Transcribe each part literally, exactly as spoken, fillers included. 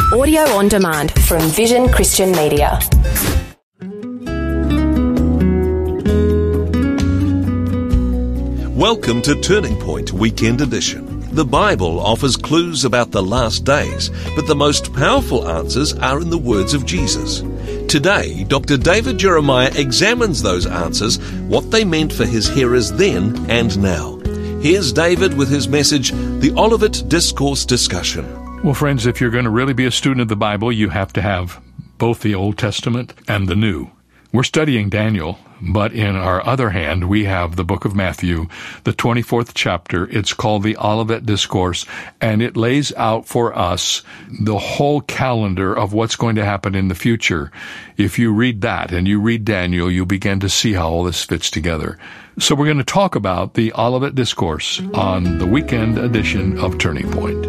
Audio on demand from Vision Christian Media. Welcome to Turning Point Weekend Edition. The Bible offers clues about the last days, but the most powerful answers are in the words of Jesus. Today, Doctor David Jeremiah examines those answers, what they meant for his hearers then and now. Here's David with his message, The Olivet Discourse Discussion. Well, friends, if you're going to really be a student of the Bible, you have to have both the Old Testament and the New. We're studying Daniel, but in our other hand, we have the book of Matthew, the twenty-fourth chapter. It's called the Olivet Discourse, and it lays out for us the whole calendar of what's going to happen in the future. If you read that and you read Daniel, you begin to see how all this fits together. So we're going to talk about the Olivet Discourse on the weekend edition of Turning Point.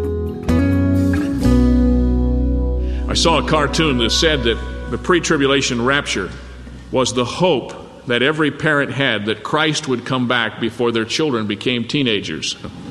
I saw a cartoon that said that the pre-tribulation rapture was the hope that every parent had that Christ would come back before their children became teenagers.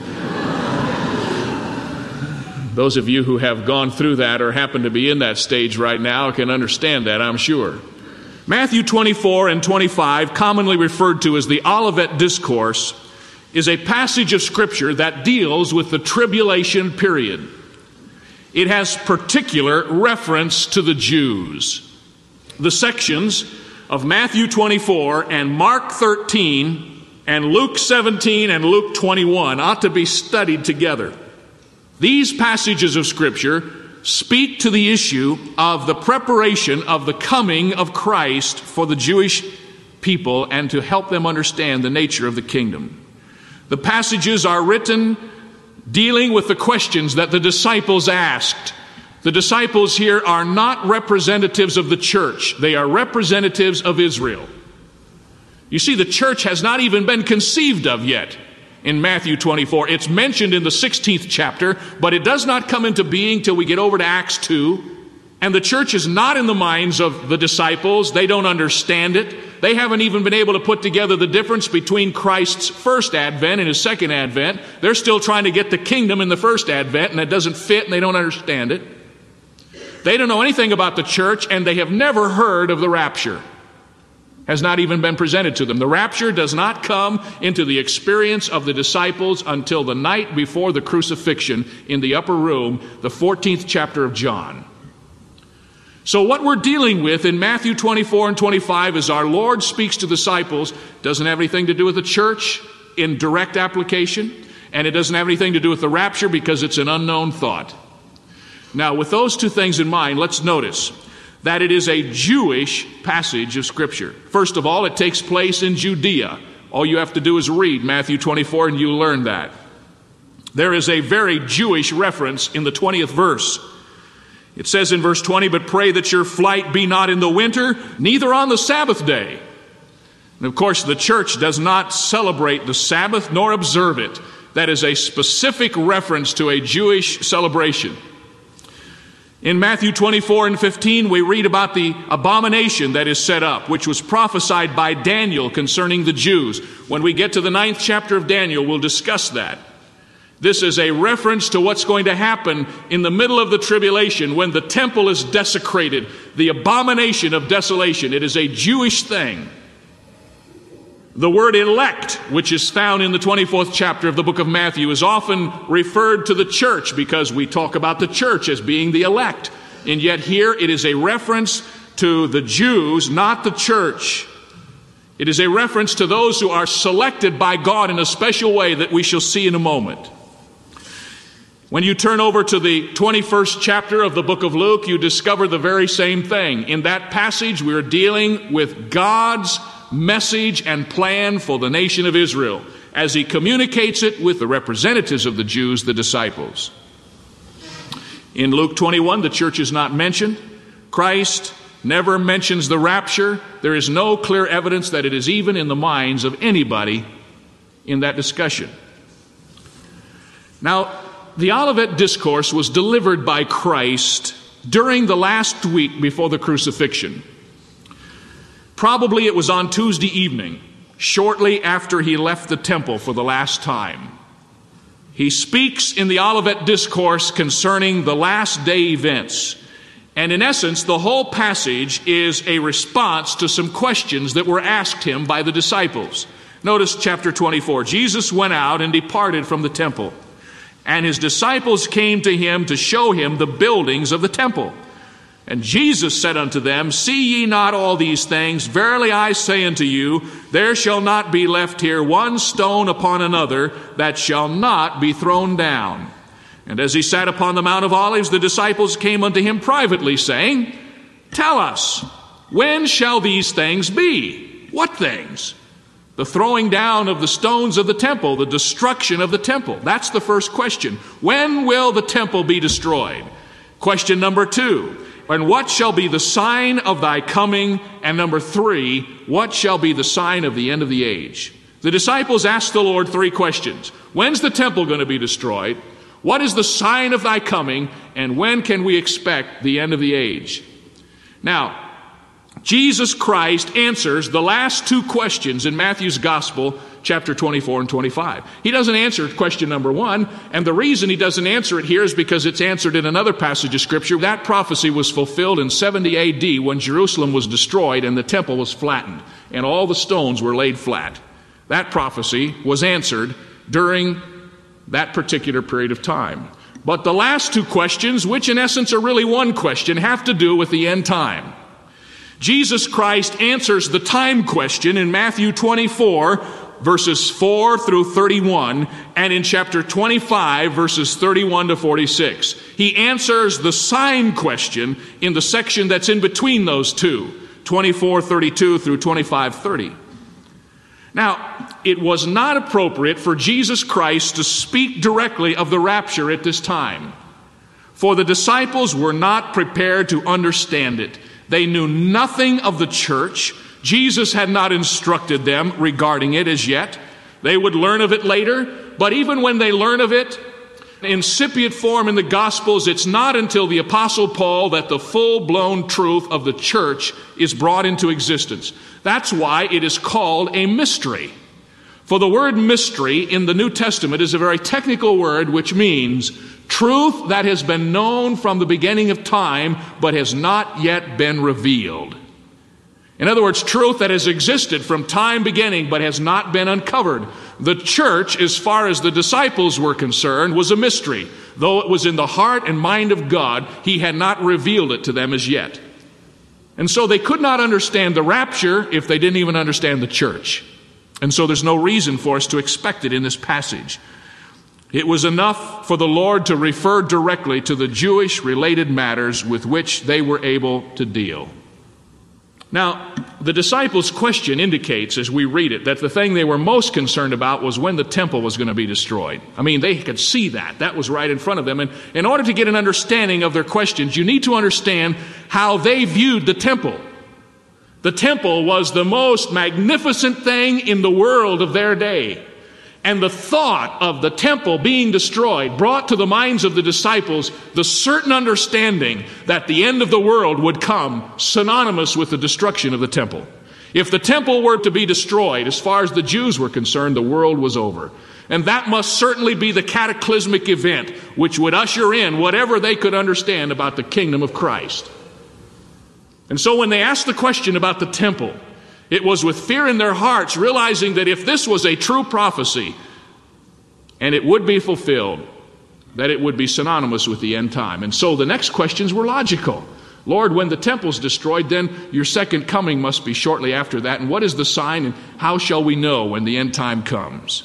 Those of you who have gone through that or happen to be in that stage right now can understand that, I'm sure. Matthew twenty-four and twenty-five, commonly referred to as the Olivet Discourse, is a passage of Scripture that deals with the tribulation period. It has particular reference to the Jews. The sections of Matthew twenty-four and Mark thirteen and Luke seventeen and Luke twenty-one ought to be studied together. These passages of Scripture speak to the issue of the preparation of the coming of Christ for the Jewish people and to help them understand the nature of the kingdom. The passages are written dealing with the questions that the disciples asked. The disciples here are not representatives of the church. They are representatives of Israel. You see, the church has not even been conceived of yet in Matthew twenty-four. It's mentioned in the sixteenth chapter, but it does not come into being till we get over to Acts two. And the church is not in the minds of the disciples. They don't understand it. They haven't even been able to put together the difference between Christ's first advent and his second advent. They're still trying to get the kingdom in the first advent, and it doesn't fit, and they don't understand it. They don't know anything about the church, and they have never heard of the rapture. Has not even been presented to them. The rapture does not come into the experience of the disciples until the night before the crucifixion in the upper room, the fourteenth chapter of John. So what we're dealing with in Matthew twenty-four and twenty-five is our Lord speaks to disciples. Doesn't have anything to do with the church in direct application, and it doesn't have anything to do with the rapture because it's an unknown thought. Now, with those two things in mind, let's notice that it is a Jewish passage of Scripture. First of all, it takes place in Judea. All you have to do is read Matthew twenty-four and you'll learn that. There is a very Jewish reference in the twentieth verse. It says in verse twenty, "But pray that your flight be not in the winter, neither on the Sabbath day." And of course, the church does not celebrate the Sabbath nor observe it. That is a specific reference to a Jewish celebration. In Matthew twenty-four and fifteen, we read about the abomination that is set up, which was prophesied by Daniel concerning the Jews. When we get to the ninth chapter of Daniel, we'll discuss that. This is a reference to what's going to happen in the middle of the tribulation when the temple is desecrated, the abomination of desolation. It is a Jewish thing. The word elect, which is found in the twenty-fourth chapter of the book of Matthew, is often referred to the church because we talk about the church as being the elect. And yet here it is a reference to the Jews, not the church. It is a reference to those who are selected by God in a special way that we shall see in a moment. When you turn over to the twenty-first chapter of the book of Luke, you discover the very same thing. In that passage, we are dealing with God's message and plan for the nation of Israel as he communicates it with the representatives of the Jews, the disciples. In Luke twenty-one, the church is not mentioned. Christ never mentions the rapture. There is no clear evidence that it is even in the minds of anybody in that discussion. Now, the Olivet Discourse was delivered by Christ during the last week before the crucifixion. Probably it was on Tuesday evening, shortly after he left the temple for the last time. He speaks in the Olivet Discourse concerning the last day events. And in essence, the whole passage is a response to some questions that were asked him by the disciples. Notice chapter twenty-four. Jesus went out and departed from the temple, and his disciples came to him to show him the buildings of the temple. And Jesus said unto them, See ye not all these things? Verily I say unto you, there shall not be left here one stone upon another that shall not be thrown down. And as he sat upon the Mount of Olives, the disciples came unto him privately, saying, Tell us, when shall these things be? What things? The throwing down of the stones of the temple, the destruction of the temple. That's the first question. When will the temple be destroyed? Question number two. And what shall be the sign of thy coming? And number three, what shall be the sign of the end of the age? The disciples asked the Lord three questions. When's the temple going to be destroyed? What is the sign of thy coming? And when can we expect the end of the age? Now, Jesus Christ answers the last two questions in Matthew's Gospel, chapter twenty-four and twenty-five. He doesn't answer question number one, and the reason he doesn't answer it here is because it's answered in another passage of Scripture. That prophecy was fulfilled in seventy A D when Jerusalem was destroyed and the temple was flattened, and all the stones were laid flat. That prophecy was answered during that particular period of time. But the last two questions, which in essence are really one question, have to do with the end time. Jesus Christ answers the time question in Matthew twenty-four, verses four through thirty-one, and in chapter twenty-five, verses thirty-one to forty-six. He answers the sign question in the section that's in between those two, twenty-four thirty-two through twenty-five thirty. Now, it was not appropriate for Jesus Christ to speak directly of the rapture at this time, for the disciples were not prepared to understand it. They knew nothing of the church. Jesus had not instructed them regarding it as yet. They would learn of it later, but even when they learn of it, in incipient form in the Gospels, it's not until the Apostle Paul that the full-blown truth of the church is brought into existence. That's why it is called a mystery. For the word mystery in the New Testament is a very technical word which means truth that has been known from the beginning of time but has not yet been revealed. In other words, truth that has existed from time beginning but has not been uncovered. The church, as far as the disciples were concerned, was a mystery. Though it was in the heart and mind of God, he had not revealed it to them as yet. And so they could not understand the rapture if they didn't even understand the church. And so there's no reason for us to expect it in this passage. It was enough for the Lord to refer directly to the Jewish-related matters with which they were able to deal. Now, the disciples' question indicates, as we read it, that the thing they were most concerned about was when the temple was going to be destroyed. I mean, they could see that. That was right in front of them. And in order to get an understanding of their questions, you need to understand how they viewed the temple. The temple was the most magnificent thing in the world of their day. And the thought of the temple being destroyed brought to the minds of the disciples the certain understanding that the end of the world would come synonymous with the destruction of the temple. If the temple were to be destroyed, as far as the Jews were concerned, the world was over. And that must certainly be the cataclysmic event which would usher in whatever they could understand about the kingdom of Christ. And so when they asked the question about the temple, it was with fear in their hearts, realizing that if this was a true prophecy, and it would be fulfilled, that it would be synonymous with the end time. And so the next questions were logical. Lord, when the temple's destroyed, then your second coming must be shortly after that. And what is the sign, and how shall we know when the end time comes?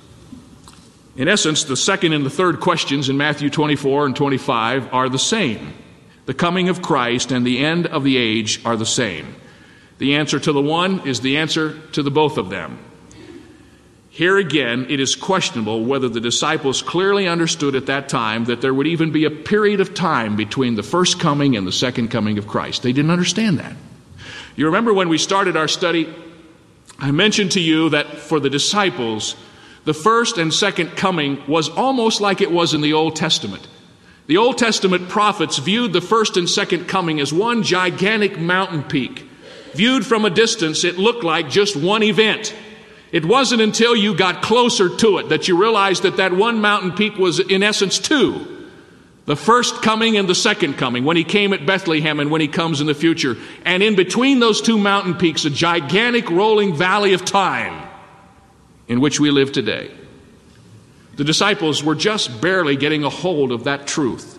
In essence, the second and the third questions in Matthew twenty-four and twenty-five are the same. The coming of Christ and the end of the age are the same. The answer to the one is the answer to the both of them. Here again, it is questionable whether the disciples clearly understood at that time that there would even be a period of time between the first coming and the second coming of Christ. They didn't understand that. You remember when we started our study, I mentioned to you that for the disciples, the first and second coming was almost like it was in the Old Testament. The Old Testament prophets viewed the first and second coming as one gigantic mountain peak. Viewed from a distance, it looked like just one event. It wasn't until you got closer to it that you realized that that one mountain peak was in essence two. The first coming and the second coming, when he came at Bethlehem and when he comes in the future. And in between those two mountain peaks, a gigantic rolling valley of time in which we live today. The disciples were just barely getting a hold of that truth.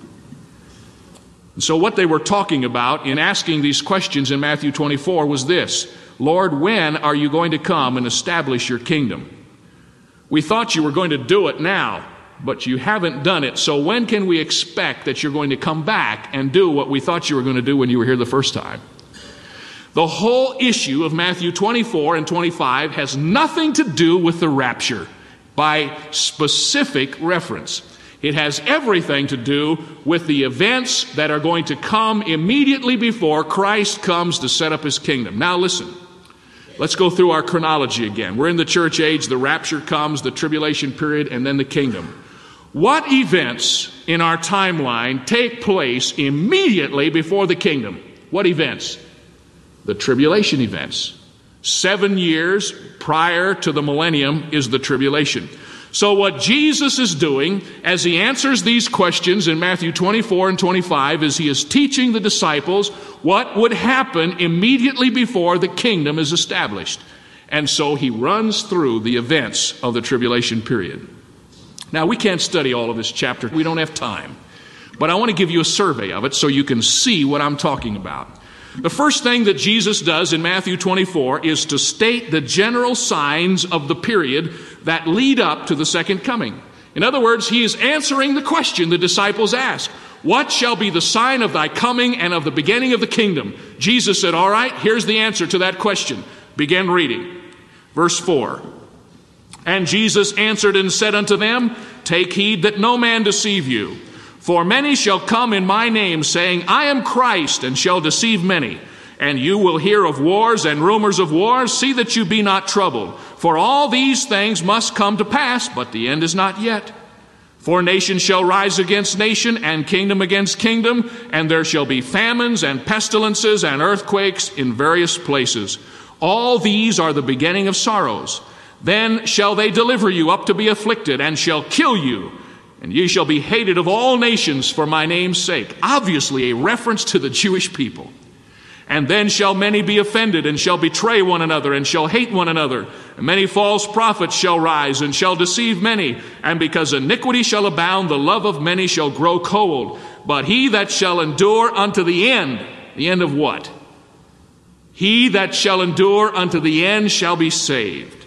And so what they were talking about in asking these questions in Matthew twenty-four was this: Lord, when are you going to come and establish your kingdom? We thought you were going to do it now, but you haven't done it. So when can we expect that you're going to come back and do what we thought you were going to do when you were here the first time? The whole issue of Matthew twenty-four and twenty-five has nothing to do with the rapture by specific reference. It has everything to do with the events that are going to come immediately before Christ comes to set up his kingdom. Now listen, let's go through our chronology again. We're in the church age, the rapture comes, the tribulation period, and then the kingdom. What events in our timeline take place immediately before the kingdom? What events? The tribulation events. Seven years prior to the millennium is the tribulation. So what Jesus is doing as he answers these questions in Matthew twenty-four and twenty-five is he is teaching the disciples what would happen immediately before the kingdom is established. And so he runs through the events of the tribulation period. Now, we can't study all of this chapter. We don't have time. But I want to give you a survey of it so you can see what I'm talking about. The first thing that Jesus does in Matthew twenty-four is to state the general signs of the period that lead up to the second coming. In other words, he is answering the question the disciples asked. What shall be the sign of thy coming and of the beginning of the kingdom? Jesus said, all right, here's the answer to that question. Begin reading. Verse four. And Jesus answered and said unto them, take heed that no man deceive you. For many shall come in my name, saying, I am Christ, and shall deceive many. And you will hear of wars and rumors of wars. See that you be not troubled. For all these things must come to pass, but the end is not yet. For nation shall rise against nation, and kingdom against kingdom, and there shall be famines and pestilences and earthquakes in various places. All these are the beginning of sorrows. Then shall they deliver you up to be afflicted, and shall kill you. And ye shall be hated of all nations for my name's sake. Obviously a reference to the Jewish people. And then shall many be offended, and shall betray one another, and shall hate one another. And many false prophets shall rise, and shall deceive many. And because iniquity shall abound, the love of many shall grow cold. But he that shall endure unto the end, the end of what? He that shall endure unto the end shall be saved.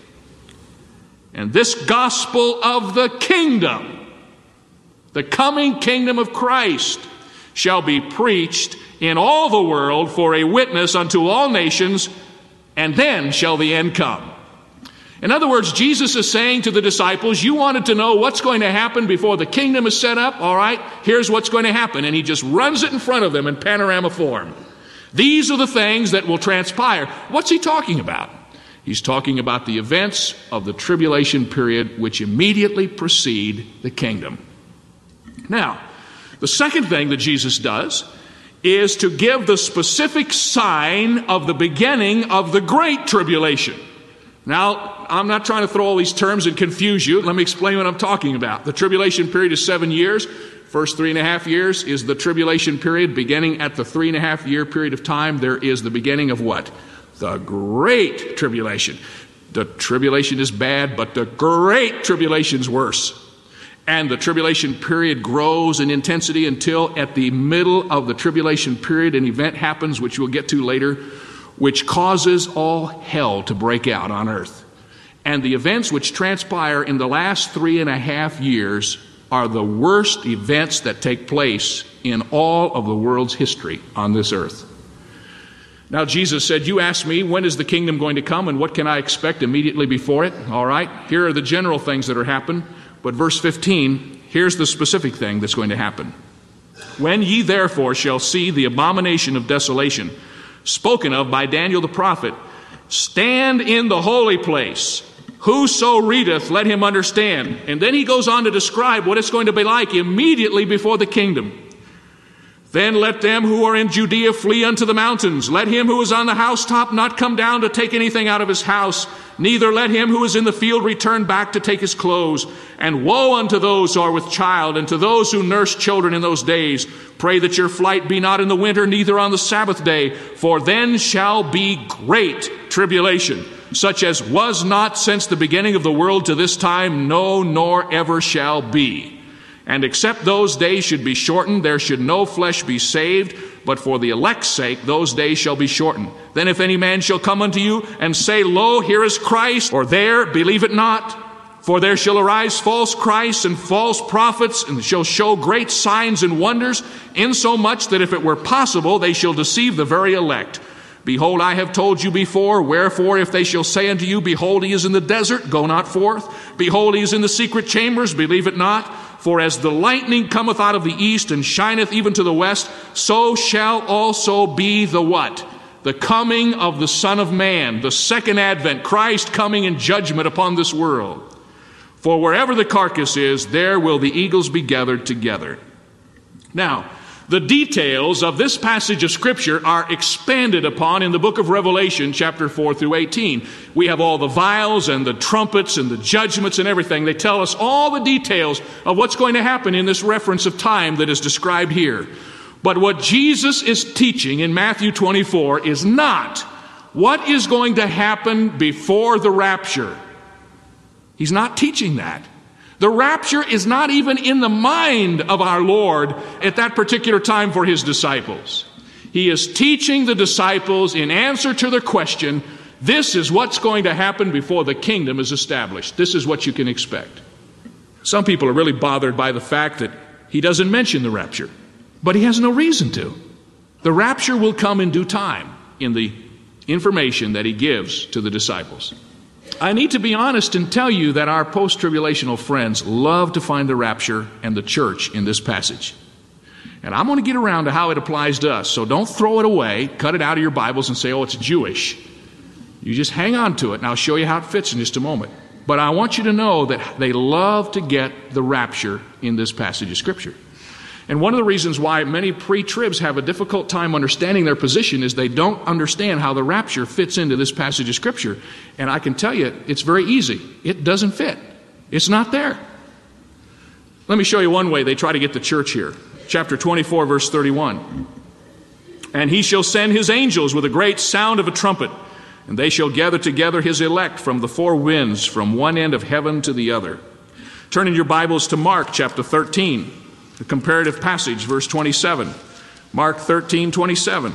And this gospel of the kingdom, the coming kingdom of Christ, shall be preached in all the world for a witness unto all nations, and then shall the end come. In other words, Jesus is saying to the disciples, you wanted to know what's going to happen before the kingdom is set up? All right, here's what's going to happen. And he just runs it in front of them in panorama form. These are the things that will transpire. What's he talking about? He's talking about the events of the tribulation period which immediately precede the kingdom. Now, the second thing that Jesus does is to give the specific sign of the beginning of the great tribulation. Now, I'm not trying to throw all these terms and confuse you. Let me explain what I'm talking about. The tribulation period is seven years. First three and a half years is the tribulation period. Beginning at the three and a half year period of time, there is the beginning of what? The great tribulation. The tribulation is bad, but the great tribulation is worse. And the tribulation period grows in intensity until at the middle of the tribulation period an event happens, which we'll get to later, which causes all hell to break out on earth. And the events which transpire in the last three and a half years are the worst events that take place in all of the world's history on this earth. Now, Jesus said, you asked me, when is the kingdom going to come and what can I expect immediately before it? All right, here are the general things that are happening. But verse fifteen, here's the specific thing that's going to happen. When ye therefore shall see the abomination of desolation, spoken of by Daniel the prophet, stand in the holy place. Whoso readeth, let him understand. And then he goes on to describe what it's going to be like immediately before the kingdom. Then let them who are in Judea flee unto the mountains. Let him who is on the housetop not come down to take anything out of his house. Neither let him who is in the field return back to take his clothes. And woe unto those who are with child, and to those who nurse children in those days. Pray that your flight be not in the winter, neither on the Sabbath day. For then shall be great tribulation, such as was not since the beginning of the world to this time, no, nor ever shall be. And except those days should be shortened, there should no flesh be saved, but for the elect's sake those days shall be shortened. Then if any man shall come unto you and say, Lo, here is Christ, or there, believe it not. For there shall arise false Christs and false prophets, and shall show great signs and wonders, insomuch that if it were possible, they shall deceive the very elect. Behold, I have told you before. Wherefore, if they shall say unto you, Behold, he is in the desert, go not forth. Behold, he is in the secret chambers, believe it not. For as the lightning cometh out of the east and shineth even to the west, so shall also be the what? The coming of the Son of Man, the second advent, Christ coming in judgment upon this world. For wherever the carcass is, there will the eagles be gathered together. Now, the details of this passage of Scripture are expanded upon in the book of Revelation, chapter four through eighteen. We have all the vials and the trumpets and the judgments and everything. They tell us all the details of what's going to happen in this reference of time that is described here. But what Jesus is teaching in Matthew twenty-four is not what is going to happen before the rapture. He's not teaching that. The rapture is not even in the mind of our Lord at that particular time for his disciples. He is teaching the disciples in answer to their question, this is what's going to happen before the kingdom is established. This is what you can expect. Some people are really bothered by the fact that he doesn't mention the rapture, but he has no reason to. The rapture will come in due time in the information that he gives to the disciples. I need to be honest and tell you that our post-tribulational friends love to find the rapture and the church in this passage. And I'm going to get around to how it applies to us. So don't throw it away, cut it out of your Bibles and say, oh, it's Jewish. You just hang on to it, and I'll show you how it fits in just a moment. But I want you to know that they love to get the rapture in this passage of Scripture. And one of the reasons why many pre-tribs have a difficult time understanding their position is they don't understand how the rapture fits into this passage of Scripture. And I can tell you, it's very easy. It doesn't fit. It's not there. Let me show you one way they try to get the church here. Chapter twenty-four, verse thirty-one. And he shall send his angels with a great sound of a trumpet, and they shall gather together his elect from the four winds, from one end of heaven to the other. Turn in your Bibles to Mark chapter thirteen. The comparative passage, verse twenty-seven. Mark thirteen, twenty-seven.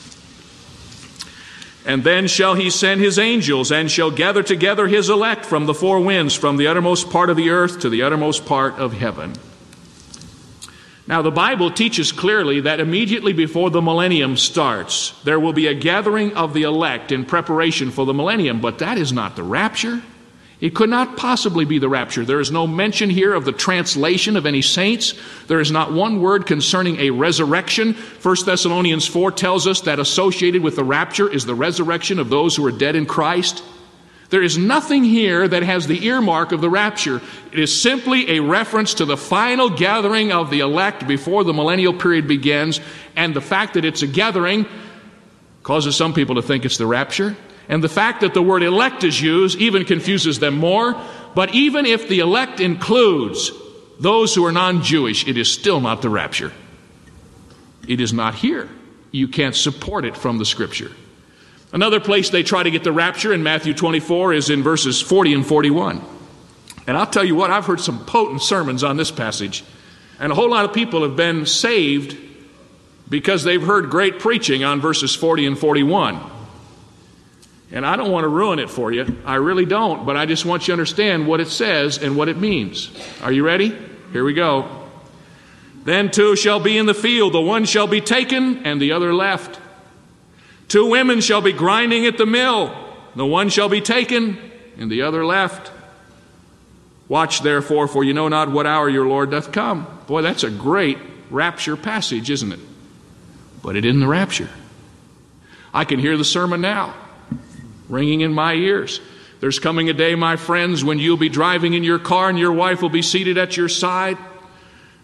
And then shall he send his angels, and shall gather together his elect from the four winds, from the uttermost part of the earth to the uttermost part of heaven. Now, the Bible teaches clearly that immediately before the millennium starts, there will be a gathering of the elect in preparation for the millennium, but that is not the rapture. It could not possibly be the rapture. There is no mention here of the translation of any saints. There is not one word concerning a resurrection. First Thessalonians four tells us that associated with the rapture is the resurrection of those who are dead in Christ. There is nothing here that has the earmark of the rapture. It is simply a reference to the final gathering of the elect before the millennial period begins, and the fact that it's a gathering causes some people to think it's the rapture. And the fact that the word elect is used even confuses them more. But even if the elect includes those who are non-Jewish, it is still not the rapture. It is not here. You can't support it from the Scripture. Another place they try to get the rapture in Matthew twenty-four is in verses forty and forty-one. And I'll tell you what, I've heard some potent sermons on this passage. And a whole lot of people have been saved because they've heard great preaching on verses forty and forty-one. And I don't want to ruin it for you. I really don't. But I just want you to understand what it says and what it means. Are you ready? Here we go. Then two shall be in the field. The one shall be taken and the other left. Two women shall be grinding at the mill. The one shall be taken and the other left. Watch therefore, for you know not what hour your Lord doth come. Boy, that's a great rapture passage, isn't it? But it isn't the rapture. I can hear the sermon now, ringing in my ears. There's coming a day, my friends, when you'll be driving in your car and your wife will be seated at your side.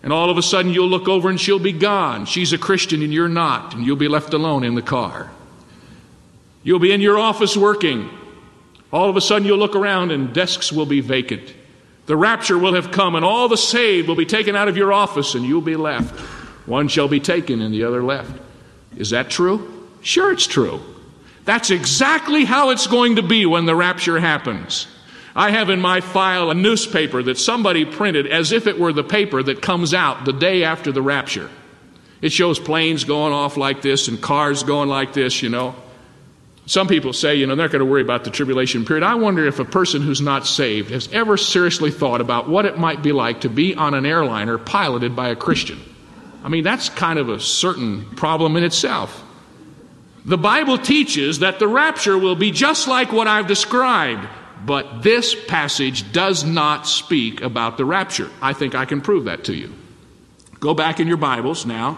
And all of a sudden you'll look over and she'll be gone. She's a Christian and you're not, and you'll be left alone in the car. You'll be in your office working. All of a sudden you'll look around and desks will be vacant. The rapture will have come and all the saved will be taken out of your office and you'll be left. One shall be taken and the other left. Is that true? Sure, it's true. That's exactly how it's going to be when the rapture happens. I have in my file a newspaper that somebody printed as if it were the paper that comes out the day after the rapture. It shows planes going off like this and cars going like this, you know. Some people say, you know, they're not going to worry about the tribulation period. I wonder if a person who's not saved has ever seriously thought about what it might be like to be on an airliner piloted by a Christian. I mean, that's kind of a certain problem in itself. The Bible teaches that the rapture will be just like what I've described, but this passage does not speak about the rapture. I think I can prove that to you. Go back in your Bibles now,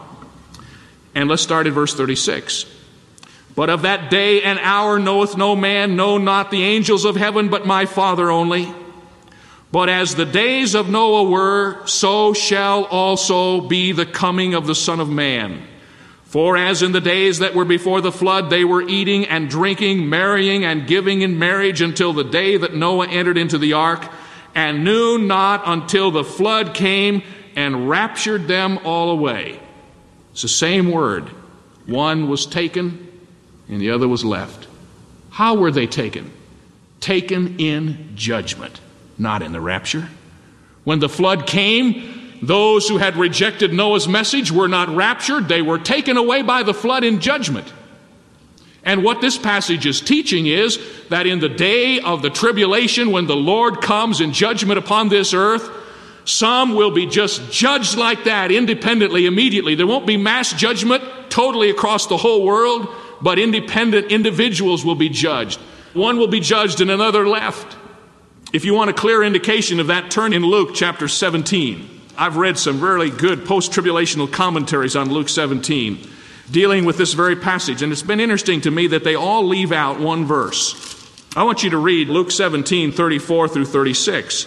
and let's start at verse thirty-six. But of that day and hour knoweth no man, no, not the angels of heaven, but my Father only. But as the days of Noah were, so shall also be the coming of the Son of Man. For as in the days that were before the flood, they were eating and drinking, marrying and giving in marriage until the day that Noah entered into the ark, and knew not until the flood came and raptured them all away. It's the same word. One was taken and the other was left. How were they taken? Taken in judgment, not in the rapture. When the flood came, those who had rejected Noah's message were not raptured. They were taken away by the flood in judgment. And what this passage is teaching is that in the day of the tribulation, when the Lord comes in judgment upon this earth, some will be just judged like that independently, immediately. There won't be mass judgment totally across the whole world, but independent individuals will be judged. One will be judged and another left. If you want a clear indication of that, turn in Luke chapter seventeen. I've read some really good post-tribulational commentaries on Luke seventeen dealing with this very passage, and it's been interesting to me that they all leave out one verse. I want you to read Luke seventeen, thirty-four through thirty-six.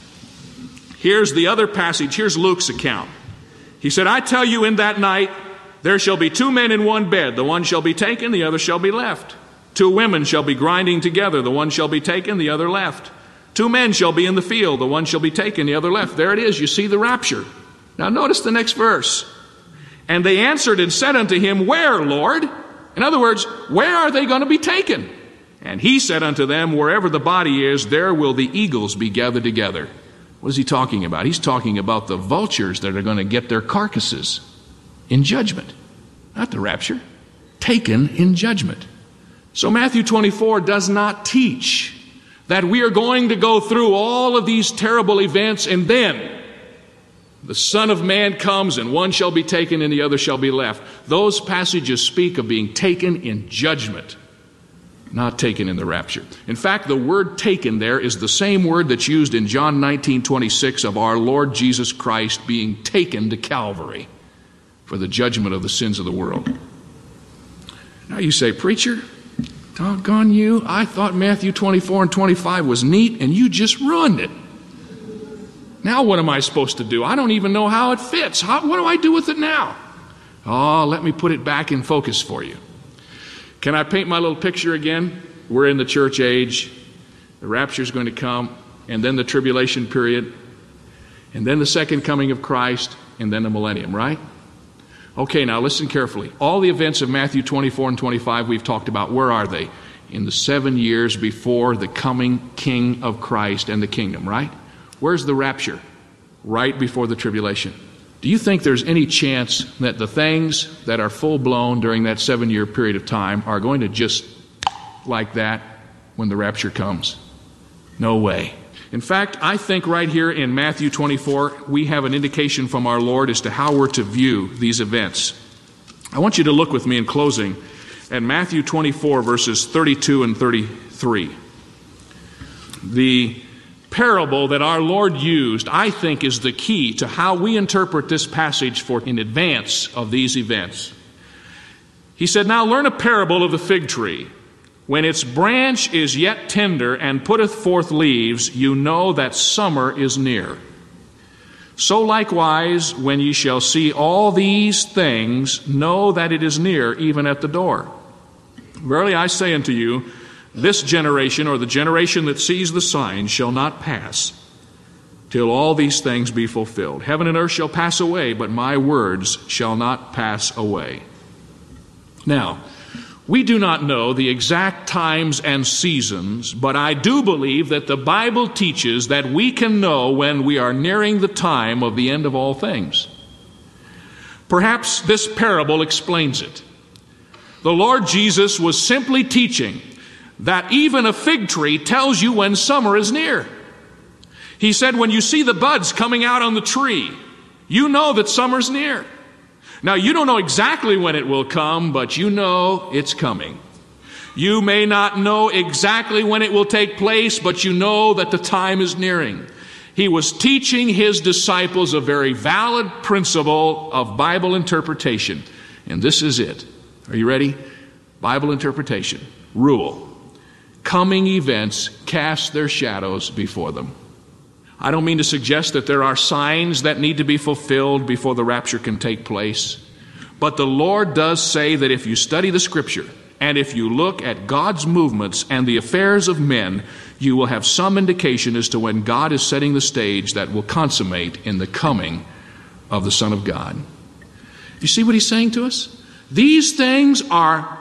Here's the other passage. Here's Luke's account. He said, I tell you, in that night there shall be two men in one bed. The one shall be taken, the other shall be left. Two women shall be grinding together. The one shall be taken, the other left. Two men shall be in the field. The one shall be taken, the other left. There it is. You see the rapture. Now notice the next verse. And they answered and said unto him, Where, Lord? In other words, where are they going to be taken? And he said unto them, Wherever the body is, there will the eagles be gathered together. What is he talking about? He's talking about the vultures that are going to get their carcasses in judgment. Not the rapture. Taken in judgment. So Matthew twenty-four does not teach that we are going to go through all of these terrible events and then the Son of Man comes and one shall be taken and the other shall be left. Those passages speak of being taken in judgment, not taken in the rapture. In fact, the word taken there is the same word that's used in John nineteen twenty-six of our Lord Jesus Christ being taken to Calvary for the judgment of the sins of the world. Now you say, Preacher, doggone you, I thought Matthew twenty-four and twenty-five was neat and you just ruined it. Now what am I supposed to do? I don't even know how it fits. How, what do I do with it now? Oh, let me put it back in focus for you. Can I paint my little picture again? We're in the church age. The rapture is going to come, and then the tribulation period, and then the second coming of Christ, and then the millennium, right? Okay, now listen carefully. All the events of Matthew twenty-four and twenty-five we've talked about, where are they? In the seven years before the coming King of Christ and the kingdom, right? Where's the rapture? Right before the tribulation. Do you think there's any chance that the things that are full-blown during that seven-year period of time are going to just like that when the rapture comes? No way. In fact, I think right here in Matthew twenty-four, we have an indication from our Lord as to how we're to view these events. I want you to look with me in closing at Matthew twenty-four, verses thirty-two and thirty-three. The parable that our Lord used, I think, is the key to how we interpret this passage for in advance of these events. He said, Now learn a parable of the fig tree. When its branch is yet tender and putteth forth leaves, you know that summer is near. So likewise, when ye shall see all these things, know that it is near, even at the door. Verily I say unto you, this generation, or the generation that sees the signs, shall not pass till all these things be fulfilled. Heaven and earth shall pass away, but my words shall not pass away. Now, we do not know the exact times and seasons, but I do believe that the Bible teaches that we can know when we are nearing the time of the end of all things. Perhaps this parable explains it. The Lord Jesus was simply teaching that even a fig tree tells you when summer is near. He said, when you see the buds coming out on the tree, you know that summer's near. Now, you don't know exactly when it will come, but you know it's coming. You may not know exactly when it will take place, but you know that the time is nearing. He was teaching his disciples a very valid principle of Bible interpretation. And this is it. Are you ready? Bible interpretation. Rule. Coming events cast their shadows before them. I don't mean to suggest that there are signs that need to be fulfilled before the rapture can take place. But the Lord does say that if you study the Scripture, and if you look at God's movements and the affairs of men, you will have some indication as to when God is setting the stage that will consummate in the coming of the Son of God. You see what he's saying to us? These things are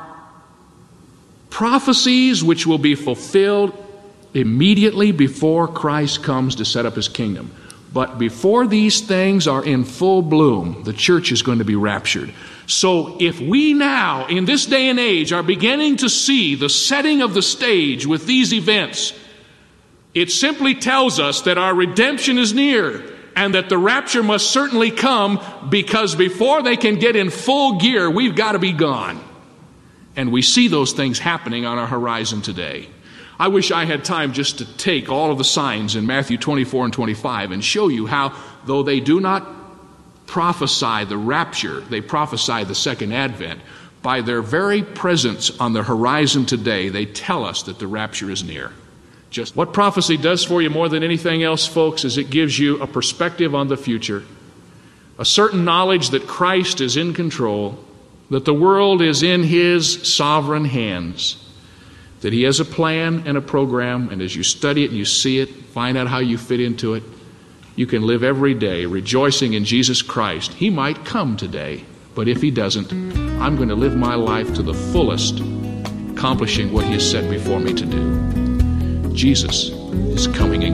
prophecies which will be fulfilled immediately before Christ comes to set up his kingdom. But before these things are in full bloom, the church is going to be raptured. So if we now, in this day and age, are beginning to see the setting of the stage with these events, it simply tells us that our redemption is near and that the rapture must certainly come, because before they can get in full gear, we've got to be gone. And we see those things happening on our horizon today. I wish I had time just to take all of the signs in Matthew twenty-four and twenty-five and show you how, though they do not prophesy the rapture, they prophesy the second advent. By their very presence on the horizon today, they tell us that the rapture is near. Just what prophecy does for you more than anything else, folks, is it gives you a perspective on the future, a certain knowledge that Christ is in control, that the world is in his sovereign hands, that he has a plan and a program, and as you study it and you see it, find out how you fit into it, you can live every day rejoicing in Jesus Christ. He might come today, but if he doesn't, I'm going to live my life to the fullest, accomplishing what he has set before me to do. Jesus is coming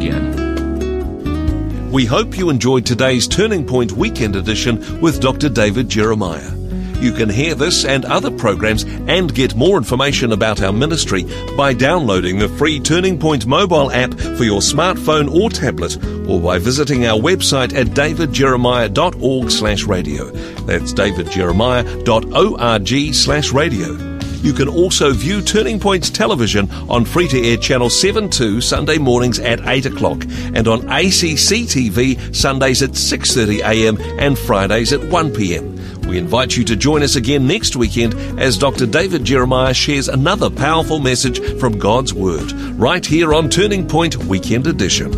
again. We hope you enjoyed today's Turning Point Weekend Edition with Doctor David Jeremiah. You can hear this and other programs and get more information about our ministry by downloading the free Turning Point mobile app for your smartphone or tablet, or by visiting our website at davidjeremiah.org slash radio. That's davidjeremiah.org slash radio. You can also view Turning Point's television on free-to-air channel seven two Sunday mornings at eight o'clock and on A C C T V Sundays at six thirty a.m. and Fridays at one p.m. We invite you to join us again next weekend as Doctor David Jeremiah shares another powerful message from God's Word, right here on Turning Point Weekend Edition.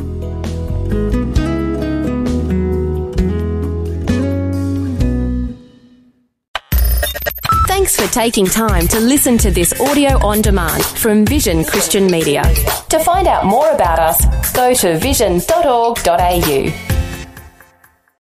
Thanks for taking time to listen to this audio on demand from Vision Christian Media. To find out more about us, go to vision dot org dot a u.